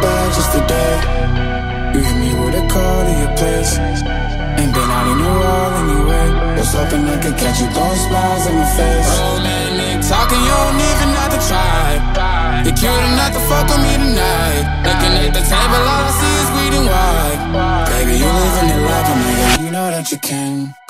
back just today. You hit me with a call to your place. Ain't been out in a while anyway. Was hoping I could catch you throwing smiles in my face. Romantic talking, you don't even have to try. You're cute enough to fuck with me tonight. Looking at the table, all I see is weed and wine. Baby, you living the life, and nigga, you know that you can.